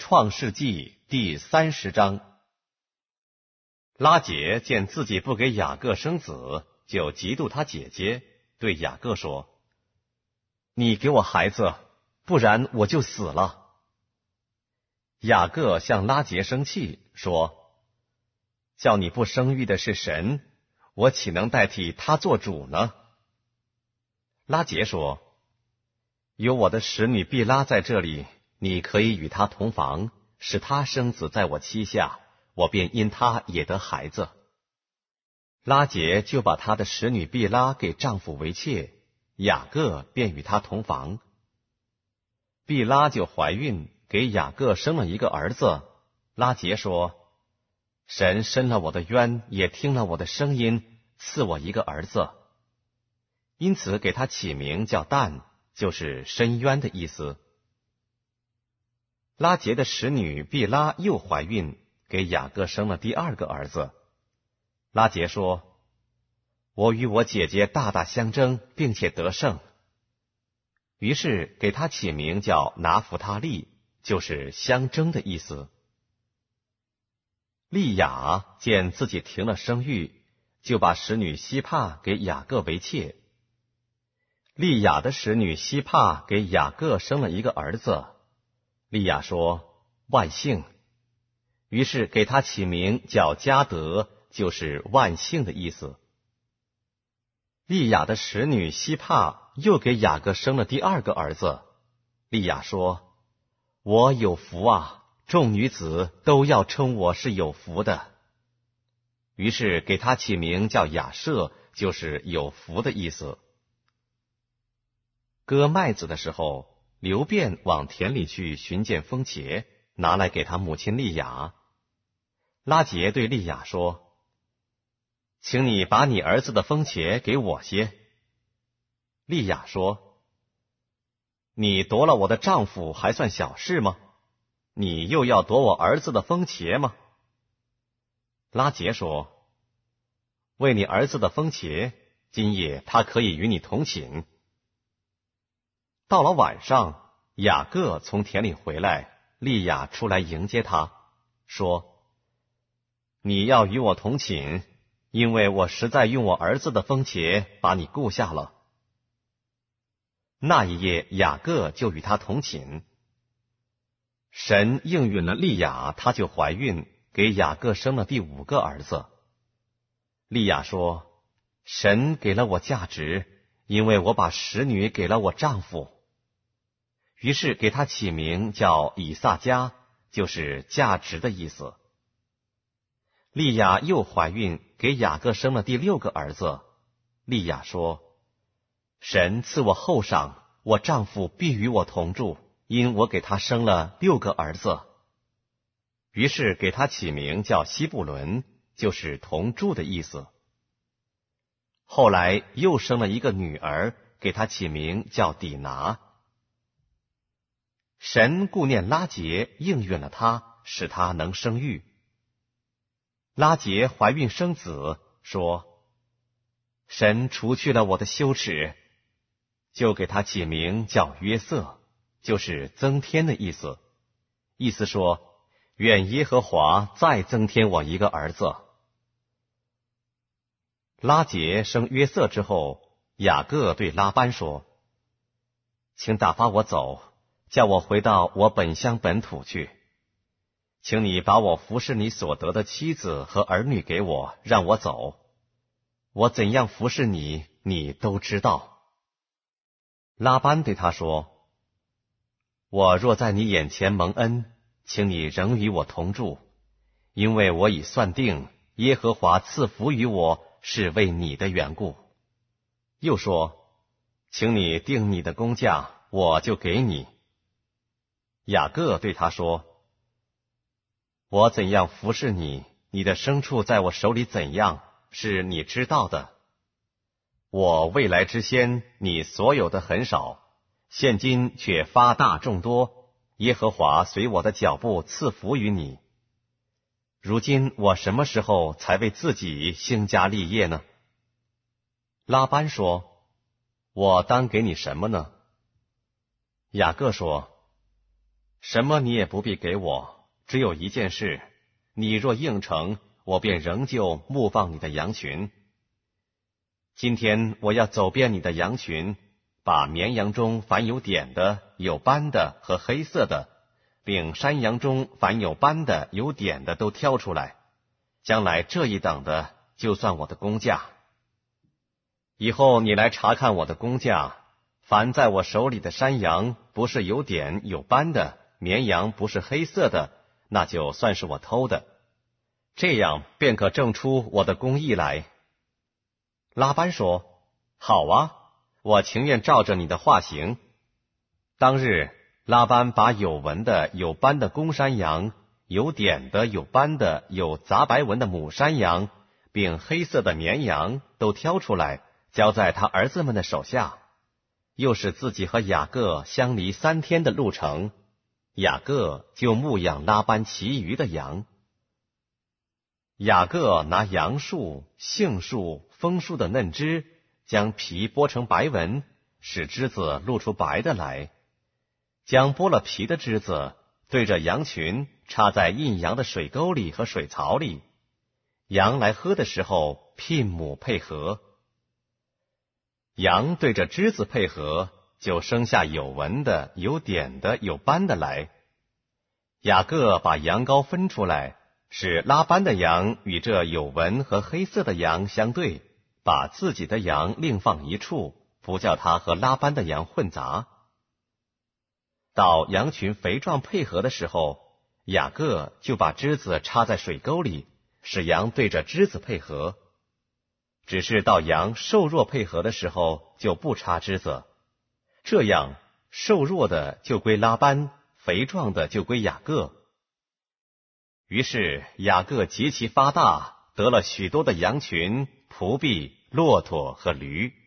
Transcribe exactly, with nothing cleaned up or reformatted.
创世纪第三十章。拉结见自己不给雅各生子，就嫉妒他姐姐，对雅各说：你给我孩子，不然我就死了。雅各向拉结生气，说：叫你不生育的是神，我岂能代替他做主呢？拉结说：有我的使女毕拉在这里，你可以与她同房，使她生子在我膝下，我便因她也得孩子。拉结就把她的使女毕拉给丈夫为妾，雅各便与她同房。毕拉就怀孕，给雅各生了一个儿子。拉结说：神伸了我的冤，也听了我的声音，赐我一个儿子。因此给他起名叫但，就是伸冤的意思。拉结的使女毕拉又怀孕，给雅各生了第二个儿子。拉结说：我与我姐姐大大相争，并且得胜。于是给他起名叫拿弗他利，就是相争的意思。利亚见自己停了生育，就把使女西帕给雅各为妾。利亚的使女西帕给雅各生了一个儿子。利亚说：万幸。于是给他起名叫迦得，就是万幸的意思。利亚的使女西帕又给雅各生了第二个儿子。利亚说：我有福啊，众女子都要称我是有福的。于是给他起名叫亚舍，就是有福的意思。割麦子的时候，流便往田里去寻见风茄，拿来给他母亲利亚。拉结对利亚说：请你把你儿子的风茄给我些。利亚说：你夺了我的丈夫还算小事吗？你又要夺我儿子的风茄吗？拉结说：为你儿子的风茄，今夜他可以与你同寝。到了晚上，雅各从田里回来，利亚出来迎接他，说：你要与我同寝，因为我实在用我儿子的风茄把你顾下了。那一夜，雅各就与他同寝。神应允了利亚，她就怀孕，给雅各生了第五个儿子。利亚说：神给了我价值，因为我把使女给了我丈夫。于是给他起名叫以撒迦，就是价值的意思。利亚又怀孕，给雅各生了第六个儿子。利亚说：神赐我后赏，我丈夫必与我同住，因我给他生了六个儿子。于是给他起名叫西布伦，就是同住的意思。后来又生了一个女儿，给他起名叫底拿。神顾念拉结，应允了他，使他能生育。拉结怀孕生子，说：神除去了我的羞耻，就给他起名叫约瑟，就是增添的意思。意思说，愿耶和华再增添我一个儿子。拉结生约瑟之后，雅各对拉班说：请打发我走，叫我回到我本乡本土去。请你把我服侍你所得的妻子和儿女给我，让我走。我怎样服侍你，你都知道。拉班对他说：我若在你眼前蒙恩，请你仍与我同住，因为我已算定，耶和华赐福于我，是为你的缘故。又说：请你定你的工价，我就给你。雅各对他说：我怎样服侍你，你的牲畜在我手里怎样，是你知道的。我未来之先，你所有的很少，现今却发大众多，耶和华随我的脚步赐福于你。如今我什么时候才为自己兴家立业呢？拉班说：我当给你什么呢？雅各说： 什么你也不必给我，只有一件事，你若应承，我便仍旧牧放你的羊群。今天我要走遍你的羊群，把绵羊中凡有点的、有斑的和黑色的，并山羊中凡有斑的、有点的都挑出来，将来这一等的就算我的工价。以后你来查看我的工价，凡在我手里的山羊不是有点有斑的，绵羊不是黑色的，那就算是我偷的，这样便可证出我的公义来。拉班说：好啊，我情愿照着你的话行。当日拉班把有纹的、有斑的公山羊，有点的、有斑的、有杂白纹的母山羊，并黑色的绵羊都挑出来，交在他儿子们的手下，又使自己和雅各相离三天的路程，雅各就牧养拉班其余的羊。雅各拿杨树、杏树、枫树的嫩枝，将皮剥成白纹，使枝子露出白的来，将剥了皮的枝子对着羊群插在印羊的水沟里和水槽里，羊来喝的时候牝母配合。羊对着枝子配合，就生下有纹的、有点的、有斑的来。雅各把羊羔分出来，使拉班的羊与这有纹和黑色的羊相对，把自己的羊另放一处，不叫它和拉班的羊混杂。到羊群肥壮配合的时候，雅各就把枝子插在水沟里，使羊对着枝子配合。只是到羊瘦弱配合的时候，就不插枝子。这样瘦弱的就归拉班，肥壮的就归雅各。于是雅各极其发大，得了许多的羊群、仆婢、骆驼和驴。